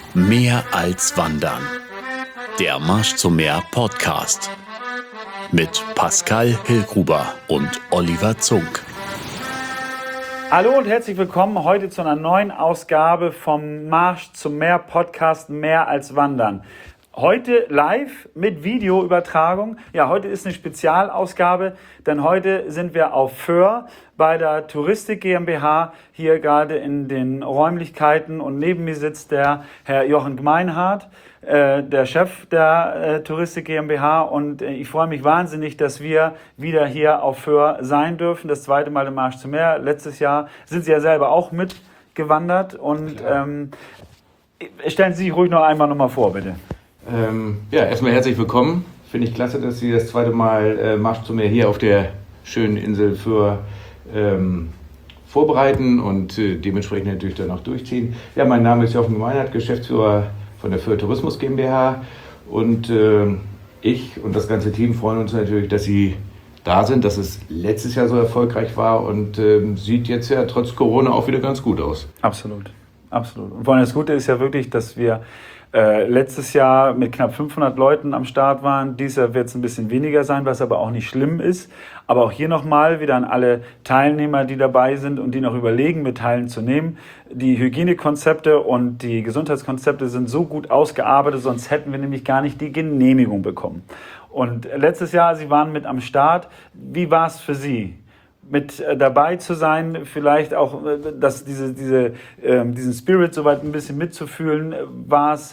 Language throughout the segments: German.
Mehr als Wandern. Der Marsch zum Meer Podcast. Mit Pascal Hillgruber und Oliver Zunk. Hallo und herzlich willkommen heute zu einer neuen Ausgabe vom Marsch zum Meer Podcast Mehr als Wandern. Heute live mit Videoübertragung. Ja, heute ist eine Spezialausgabe, denn heute sind wir auf Föhr bei der Touristik GmbH, hier gerade in den Räumlichkeiten, und neben mir sitzt der Herr Jochen Gmeinhardt, der Chef der Touristik GmbH, und ich freue mich wahnsinnig, dass wir wieder hier auf Föhr sein dürfen. Das zweite Mal im Marsch zum Meer. Letztes Jahr sind Sie ja selber auch mitgewandert und stellen Sie sich ruhig noch einmal vor, bitte. Erstmal herzlich willkommen. Finde ich klasse, dass Sie das zweite Mal Marsch zum Meer hier auf der schönen Insel Föhr vorbereiten und dementsprechend natürlich dann auch durchziehen. Ja, mein Name ist Jochen Gmeinhardt, Geschäftsführer von der Föhr Tourismus GmbH, und ich und das ganze Team freuen uns natürlich, dass Sie da sind, dass es letztes Jahr so erfolgreich war und sieht jetzt ja trotz Corona auch wieder ganz gut aus. Absolut, absolut. Und vor allem das Gute ist ja wirklich, dass wir letztes Jahr mit knapp 500 Leuten am Start waren. Dieses Jahr wird es ein bisschen weniger sein, was aber auch nicht schlimm ist. Aber auch hier nochmal wieder an alle Teilnehmer, die dabei sind und die noch überlegen, mit teilzunehmen. Die Hygienekonzepte und die Gesundheitskonzepte sind so gut ausgearbeitet, sonst hätten wir nämlich gar nicht die Genehmigung bekommen. Und letztes Jahr, Sie waren mit am Start. Wie war es für Sie, mit dabei zu sein, vielleicht auch dass diesen Spirit soweit ein bisschen mitzufühlen? War es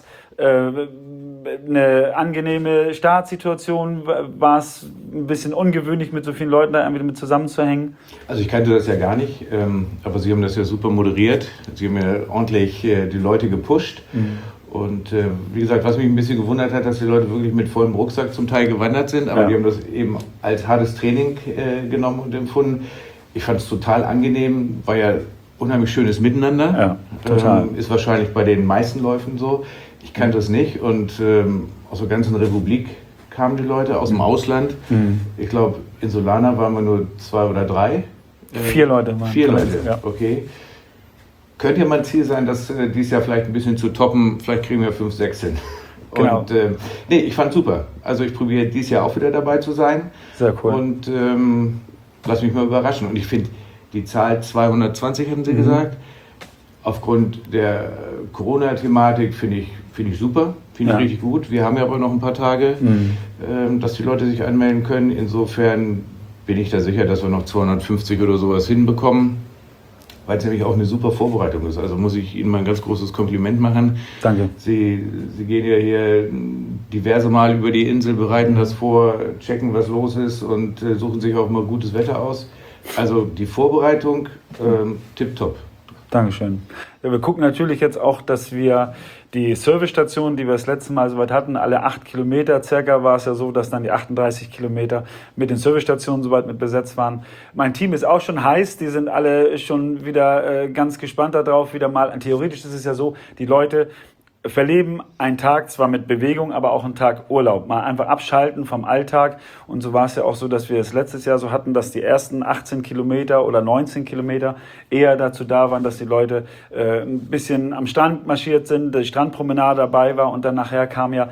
eine angenehme Startsituation? War es ein bisschen ungewöhnlich, mit so vielen Leuten da irgendwie mit zusammenzuhängen? Also ich kannte das ja gar nicht, aber Sie haben das ja super moderiert. Sie haben ja ordentlich die Leute gepusht. Mhm. Und wie gesagt, was mich ein bisschen gewundert hat, dass die Leute wirklich mit vollem Rucksack zum Teil gewandert sind, aber die haben das eben als hartes Training genommen und empfunden. Ich fand es total angenehm, war ja unheimlich schönes Miteinander. Ja, total. Ist wahrscheinlich bei den meisten Läufen so. Ich kannte es nicht, und aus der ganzen Republik kamen die Leute, aus dem Ausland. Mhm. Ich glaube, in Solana waren wir nur 2 oder 3. 4 Leute waren. 4 Leute, ja. Okay. Könnte ja mal ein Ziel sein, das dieses Jahr vielleicht ein bisschen zu toppen. Vielleicht kriegen wir 5, 6 hin. Genau. Und ich fand super. Also ich probiere dieses Jahr auch wieder dabei zu sein. Sehr cool. Und lass mich mal überraschen. Und ich finde die Zahl 220, haben Sie gesagt, aufgrund der Corona-Thematik finde ich super. Finde ich richtig gut. Wir haben ja aber noch ein paar Tage, dass die Leute sich anmelden können. Insofern bin ich da sicher, dass wir noch 250 oder sowas hinbekommen, weil es nämlich auch eine super Vorbereitung ist. Also muss ich Ihnen mal ein ganz großes Kompliment machen. Danke. Sie gehen ja hier diverse Mal über die Insel, bereiten das vor, checken, was los ist, und suchen sich auch mal gutes Wetter aus. Also die Vorbereitung tipptopp. Dankeschön. Ja, wir gucken natürlich jetzt auch, dass wir die Servicestationen, die wir das letzte Mal soweit hatten, alle 8 Kilometer circa, war es ja so, dass dann die 38 Kilometer mit den Servicestationen soweit mit besetzt waren. Mein Team ist auch schon heiß, die sind alle schon wieder ganz gespannt darauf, wieder mal. Theoretisch ist es ja so, die Leute verleben einen Tag zwar mit Bewegung, aber auch einen Tag Urlaub. Mal einfach abschalten vom Alltag. Und so war es ja auch so, dass wir es letztes Jahr so hatten, dass die ersten 18 Kilometer oder 19 Kilometer eher dazu da waren, dass die Leute ein bisschen am Strand marschiert sind, die Strandpromenade dabei war, und dann nachher kam ja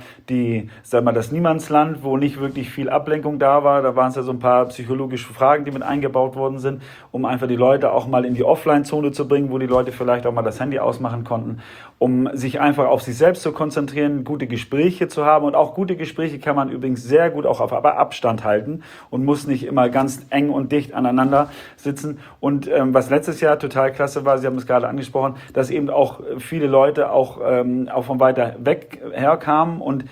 das Niemandsland, wo nicht wirklich viel Ablenkung da war. Da waren es ja so ein paar psychologische Fragen, die mit eingebaut worden sind, um einfach die Leute auch mal in die Offline-Zone zu bringen, wo die Leute vielleicht auch mal das Handy ausmachen konnten, um sich einfach auf sich selbst zu konzentrieren, gute Gespräche zu haben. Und auch gute Gespräche kann man übrigens sehr gut auch auf Abstand halten und muss nicht immer ganz eng und dicht aneinander sitzen. Und was letztes Jahr total klasse war, Sie haben es gerade angesprochen, dass eben auch viele Leute auch von weiter weg herkamen und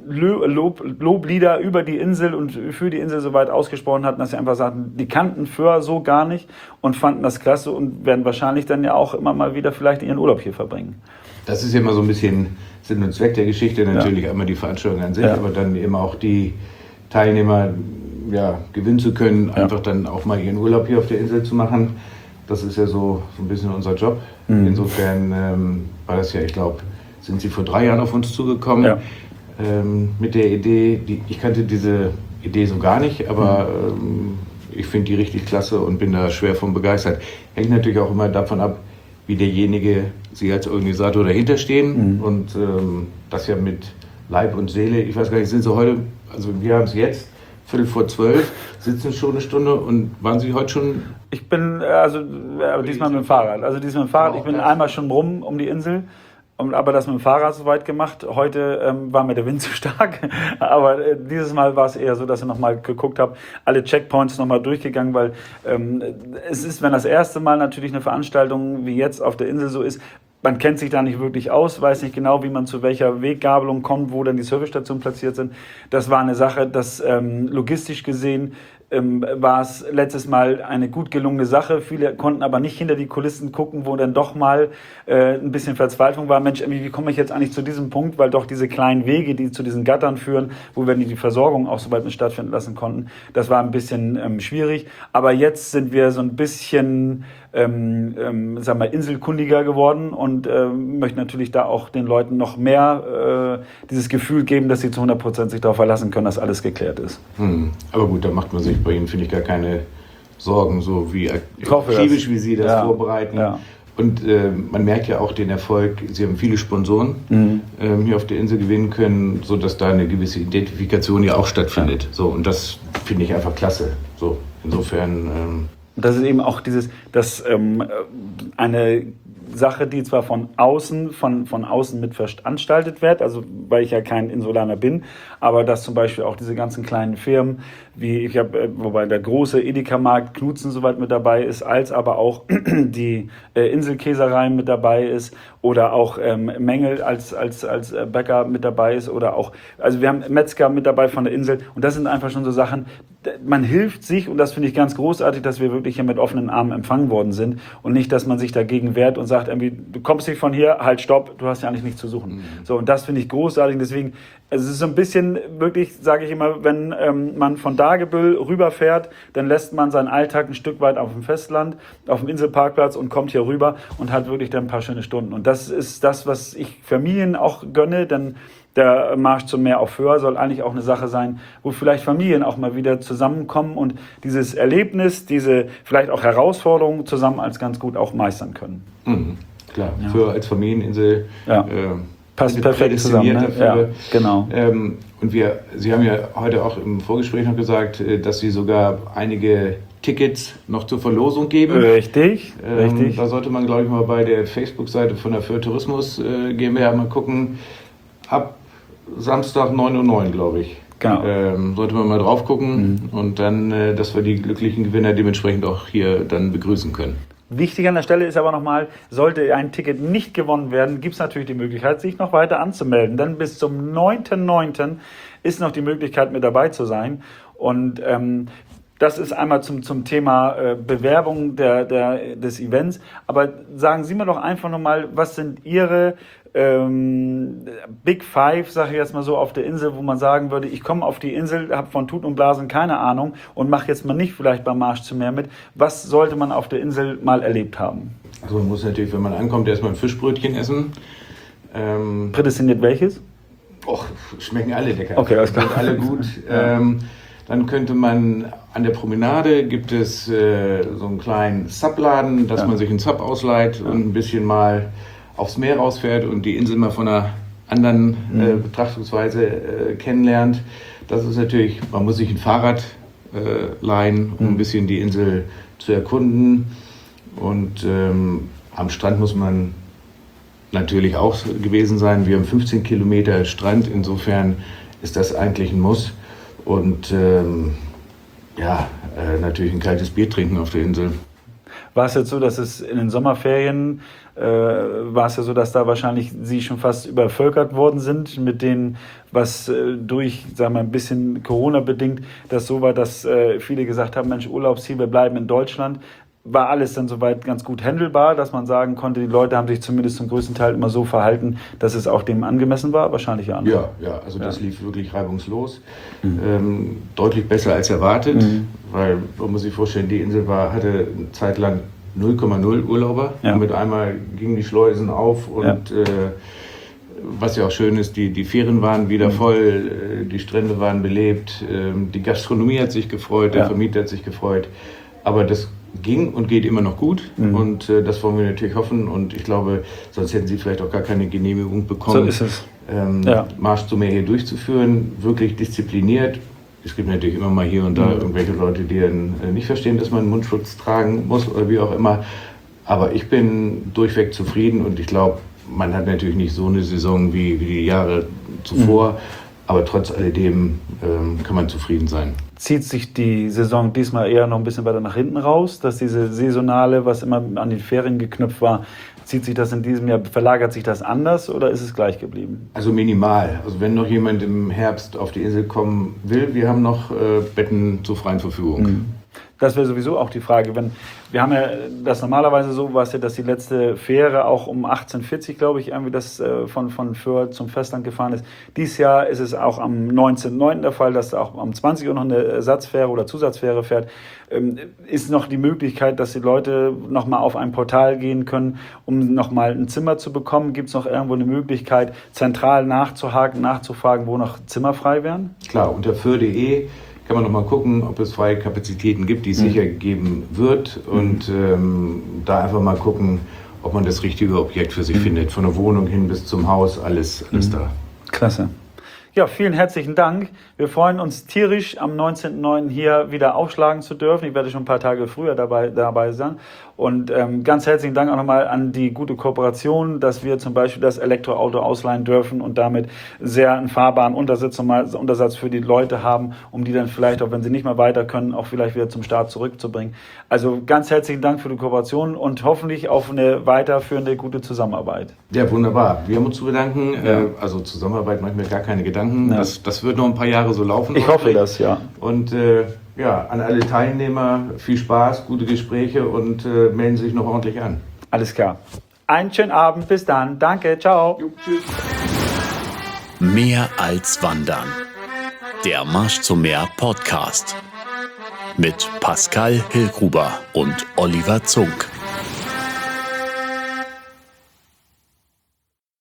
Loblieder über die Insel und für die Insel so weit ausgesprochen hatten, dass sie einfach sagten, die kannten Föhr so gar nicht und fanden das klasse und werden wahrscheinlich dann ja auch immer mal wieder vielleicht ihren Urlaub hier verbringen. Das ist ja immer so ein bisschen Sinn und Zweck der Geschichte, natürlich einmal die Veranstaltung an sich, aber dann eben auch die Teilnehmer gewinnen zu können, einfach dann auch mal ihren Urlaub hier auf der Insel zu machen. Das ist ja so ein bisschen unser Job. Insofern war das ja, ich glaube, sind Sie vor 3 Jahren auf uns zugekommen mit der Idee. Ich kannte diese Idee so gar nicht, aber ich finde die richtig klasse und bin da schwer von begeistert. Hängt natürlich auch immer davon ab, wie derjenige, Sie als Organisator dahinter stehen und das ja mit Leib und Seele. Ich weiß gar nicht, sind Sie heute, also wir haben es jetzt, 11:45, sitzen schon eine Stunde und waren Sie heute schon? Ich bin, diesmal mit dem Fahrrad. Ich bin einmal schon rum um die Insel. Aber das mit dem Fahrrad soweit gemacht. Heute war mir der Wind zu stark. Aber dieses Mal war es eher so, dass ich nochmal geguckt habe, alle Checkpoints nochmal durchgegangen, weil es ist, wenn das erste Mal natürlich eine Veranstaltung wie jetzt auf der Insel so ist, man kennt sich da nicht wirklich aus, weiß nicht genau, wie man zu welcher Weggabelung kommt, wo dann die Servicestationen platziert sind. Das war eine Sache, das logistisch gesehen war es letztes Mal eine gut gelungene Sache. Viele konnten aber nicht hinter die Kulissen gucken, wo dann doch mal ein bisschen Verzweiflung war. Mensch, wie komme ich jetzt eigentlich zu diesem Punkt? Weil doch diese kleinen Wege, die zu diesen Gattern führen, wo wir die Versorgung auch so weit mit stattfinden lassen konnten, das war ein bisschen schwierig. Aber jetzt sind wir so ein bisschen inselkundiger geworden und möchten natürlich da auch den Leuten noch mehr dieses Gefühl geben, dass sie zu 100% sich darauf verlassen können, dass alles geklärt ist. Aber gut, da macht man sich bei Ihnen, finde ich, gar keine Sorgen, so wie akribisch, wie Sie das vorbereiten. Ja. Und man merkt ja auch den Erfolg, Sie haben viele Sponsoren hier auf der Insel gewinnen können, sodass da eine gewisse Identifikation ja auch stattfindet. So, und das finde ich einfach klasse. So, insofern... Das ist eben auch eine Sache, die zwar von außen mit veranstaltet wird, also weil ich ja kein Insulaner bin, aber dass zum Beispiel auch diese ganzen kleinen Firmen, wobei der große Edeka-Markt Knutzen soweit mit dabei ist, als aber auch die Inselkäserei mit dabei ist oder auch Mengel als Bäcker mit dabei ist oder auch, also wir haben Metzger mit dabei von der Insel und das sind einfach schon so Sachen, man hilft sich und das finde ich ganz großartig, dass wir wirklich hier mit offenen Armen empfangen worden sind und nicht, dass man sich dagegen wehrt und sagt, irgendwie, du kommst nicht von hier, halt, stopp, du hast ja eigentlich nichts zu suchen. So, und das finde ich großartig, deswegen, also es ist so ein bisschen wirklich, sage ich immer, wenn man von Dagebüll rüberfährt, dann lässt man seinen Alltag ein Stück weit auf dem Festland, auf dem Inselparkplatz und kommt hier rüber und hat wirklich dann ein paar schöne Stunden. Und das ist das, was ich Familien auch gönne, denn der Marsch zum Meer auf Föhr soll eigentlich auch eine Sache sein, wo vielleicht Familien auch mal wieder zusammenkommen und dieses Erlebnis, diese vielleicht auch Herausforderungen zusammen als ganz gut auch meistern können. Klar, ja. Föhr als Familieninsel passt perfekt zusammen. Ne? Dafür. Ja, genau. Und Sie haben ja heute auch im Vorgespräch noch gesagt, dass Sie sogar einige Tickets noch zur Verlosung geben. Richtig. Da sollte man, glaube ich, mal bei der Facebook-Seite von der Föhr Tourismus GmbH mal gucken. Ab Samstag 9:09 Uhr, glaube ich. Genau. Sollte man mal drauf gucken und dann, dass wir die glücklichen Gewinner dementsprechend auch hier dann begrüßen können. Wichtig an der Stelle ist aber nochmal, sollte ein Ticket nicht gewonnen werden, gibt es natürlich die Möglichkeit, sich noch weiter anzumelden. Denn bis zum 9.9. ist noch die Möglichkeit, mit dabei zu sein. Und das ist einmal zum Thema Bewerbung des Events. Aber sagen Sie mir doch einfach nochmal, was sind Ihre Big Five, sage ich jetzt mal so, auf der Insel, wo man sagen würde, ich komme auf die Insel, habe von Tuten und Blasen keine Ahnung und mache jetzt mal nicht vielleicht beim Marsch zum Meer mit. Was sollte man auf der Insel mal erlebt haben? Also man muss natürlich, wenn man ankommt, erstmal ein Fischbrötchen essen. Prädestiniert welches? Och, schmecken alle lecker. Okay, alles klar. Alle gut. Ja. Dann könnte man an der Promenade, gibt es so einen kleinen Subladen, dass man sich einen Sub ausleiht und ein bisschen mal aufs Meer rausfährt und die Insel mal von einer anderen Betrachtungsweise kennenlernt. Das ist natürlich, man muss sich ein Fahrrad leihen, um ein bisschen die Insel zu erkunden. Und am Strand muss man natürlich auch gewesen sein. Wir haben 15 Kilometer Strand, insofern ist das eigentlich ein Muss. Und natürlich ein kaltes Bier trinken auf der Insel. War es jetzt so, dass es in den Sommerferien war es ja so, dass da wahrscheinlich Sie schon fast übervölkert worden sind mit denen, was durch, sagen wir ein bisschen Corona-bedingt, das so war, dass viele gesagt haben, Mensch, Urlaubsziel, wir bleiben in Deutschland. War alles dann soweit ganz gut handelbar, dass man sagen konnte, die Leute haben sich zumindest zum größten Teil immer so verhalten, dass es auch dem angemessen war? Wahrscheinlich ja. Also das lief wirklich reibungslos. Deutlich besser als erwartet, weil man muss sich vorstellen, die Insel hatte eine Zeit lang 0,0 Urlauber. Und mit einmal gingen die Schleusen auf und was ja auch schön ist, die Fähren waren wieder voll, die Strände waren belebt, die Gastronomie hat sich gefreut, der Vermieter hat sich gefreut. Aber das ging und geht immer noch gut. Und das wollen wir natürlich hoffen. Und ich glaube, sonst hätten Sie vielleicht auch gar keine Genehmigung bekommen, So ist es. Marsch zum Meer hier durchzuführen. Wirklich diszipliniert. Es gibt natürlich immer mal hier und da irgendwelche Leute, die dann nicht verstehen, dass man einen Mundschutz tragen muss oder wie auch immer. Aber ich bin durchweg zufrieden und ich glaube, man hat natürlich nicht so eine Saison wie die Jahre zuvor. Aber trotz alledem kann man zufrieden sein. Zieht sich die Saison diesmal eher noch ein bisschen weiter nach hinten raus, dass diese saisonale, was immer an die Ferien geknüpft war, zieht sich das in diesem Jahr, verlagert sich das anders oder ist es gleich geblieben? Also minimal. Also wenn noch jemand im Herbst auf die Insel kommen will, wir haben noch Betten zur freien Verfügung. Das wäre sowieso auch die Frage. Wir haben ja das normalerweise so, was ja, dass die letzte Fähre auch um 18:40, glaube ich, irgendwie das von Föhr zum Festland gefahren ist. Dieses Jahr ist es auch am 19.09. der Fall, dass auch am 20 Uhr noch eine Ersatzfähre oder Zusatzfähre fährt. Ist noch die Möglichkeit, dass die Leute nochmal auf ein Portal gehen können, um nochmal ein Zimmer zu bekommen? Gibt es noch irgendwo eine Möglichkeit, zentral nachzuhaken, nachzufragen, wo noch Zimmer frei wären? Klar, unter föhr.de kann man noch mal gucken, ob es freie Kapazitäten gibt, die es sicher geben wird. Und da einfach mal gucken, ob man das richtige Objekt für sich findet. Von der Wohnung hin bis zum Haus, alles da. Klasse. Ja, vielen herzlichen Dank. Wir freuen uns tierisch, am 19.09. hier wieder aufschlagen zu dürfen. Ich werde schon ein paar Tage früher dabei sein. Und ganz herzlichen Dank auch nochmal an die gute Kooperation, dass wir zum Beispiel das Elektroauto ausleihen dürfen und damit sehr einen fahrbaren Untersatz für die Leute haben, um die dann vielleicht, auch wenn sie nicht mehr weiter können, auch vielleicht wieder zum Start zurückzubringen. Also ganz herzlichen Dank für die Kooperation und hoffentlich auf eine weiterführende gute Zusammenarbeit. Ja, wunderbar. Wir haben uns zu bedanken. Also Zusammenarbeit mache ich mir gar keine Gedanken. Ja. Das wird noch ein paar Jahre so laufen. Ich hoffe das, ja. Und an alle Teilnehmer viel Spaß, gute Gespräche und melden sich noch ordentlich an. Alles klar. Einen schönen Abend, bis dann. Danke, ciao. Jo, tschüss. Mehr als Wandern. Der Marsch zum Meer Podcast. Mit Pascal Hillgruber und Oliver Zunk.